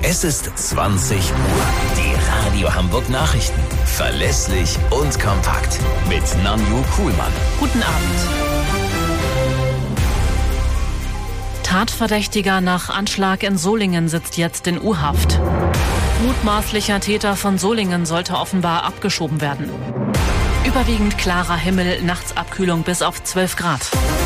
Es ist 20 Uhr. Die Radio Hamburg Nachrichten. Verlässlich und kompakt. Mit Nanju Kuhlmann. Guten Abend. Tatverdächtiger nach Anschlag in Solingen sitzt jetzt in U-Haft. Mutmaßlicher Täter von Solingen sollte offenbar abgeschoben werden. Überwiegend klarer Himmel, nachts Abkühlung bis auf 12 Grad.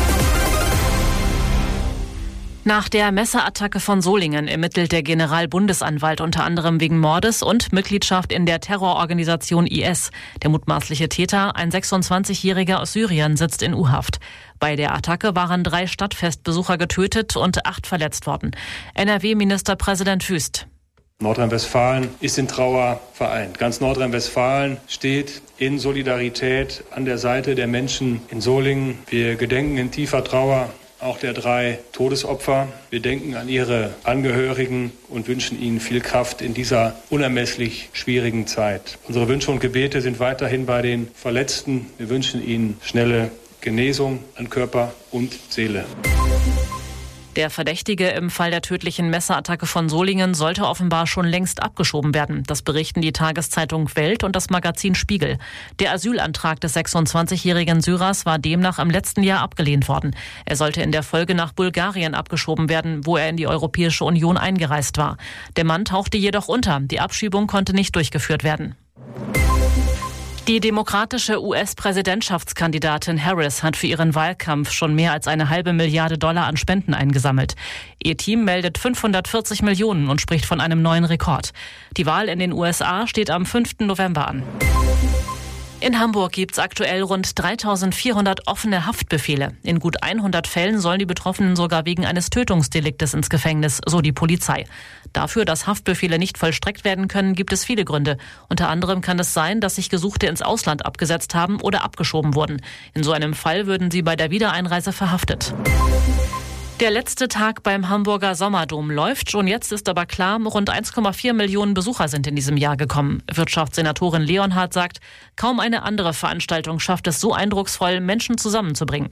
Nach der Messerattacke von Solingen ermittelt der Generalbundesanwalt unter anderem wegen Mordes und Mitgliedschaft in der Terrororganisation IS. Der mutmaßliche Täter, ein 26-Jähriger aus Syrien, sitzt in U-Haft. Bei der Attacke waren 3 Stadtfestbesucher getötet und 8 verletzt worden. NRW-Ministerpräsident Wüst. Nordrhein-Westfalen ist in Trauer vereint. Ganz Nordrhein-Westfalen steht in Solidarität an der Seite der Menschen in Solingen. Wir gedenken in tiefer Trauer auch der 3 Todesopfer. Wir denken an ihre Angehörigen und wünschen ihnen viel Kraft in dieser unermesslich schwierigen Zeit. Unsere Wünsche und Gebete sind weiterhin bei den Verletzten. Wir wünschen ihnen schnelle Genesung an Körper und Seele. Der Verdächtige im Fall der tödlichen Messerattacke von Solingen sollte offenbar schon längst abgeschoben werden. Das berichten die Tageszeitung Welt und das Magazin Spiegel. Der Asylantrag des 26-jährigen Syrers war demnach im letzten Jahr abgelehnt worden. Er sollte in der Folge nach Bulgarien abgeschoben werden, wo er in die Europäische Union eingereist war. Der Mann tauchte jedoch unter. Die Abschiebung konnte nicht durchgeführt werden. Die demokratische US-Präsidentschaftskandidatin Harris hat für ihren Wahlkampf schon mehr als $1,5 Milliarden an Spenden eingesammelt. Ihr Team meldet 540 Millionen und spricht von einem neuen Rekord. Die Wahl in den USA steht am 5. November an. In Hamburg gibt's aktuell rund 3.400 offene Haftbefehle. In gut 100 Fällen sollen die Betroffenen sogar wegen eines Tötungsdeliktes ins Gefängnis, so die Polizei. Dafür, dass Haftbefehle nicht vollstreckt werden können, gibt es viele Gründe. Unter anderem kann es sein, dass sich Gesuchte ins Ausland abgesetzt haben oder abgeschoben wurden. In so einem Fall würden sie bei der Wiedereinreise verhaftet. Der letzte Tag beim Hamburger Sommerdom läuft. Schon jetzt ist aber klar, rund 1,4 Millionen Besucher sind in diesem Jahr gekommen. Wirtschaftssenatorin Leonhardt sagt, kaum eine andere Veranstaltung schafft es so eindrucksvoll, Menschen zusammenzubringen.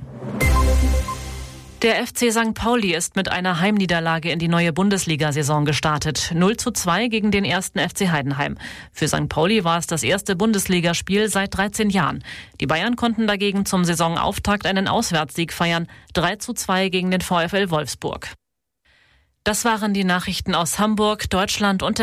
Der FC St. Pauli ist mit einer Heimniederlage in die neue Bundesliga-Saison gestartet. 0:2 gegen den 1. FC Heidenheim. Für St. Pauli war es das erste Bundesligaspiel seit 13 Jahren. Die Bayern konnten dagegen zum Saisonauftakt einen Auswärtssieg feiern. 3:2 gegen den VfL Wolfsburg. Das waren die Nachrichten aus Hamburg, Deutschland und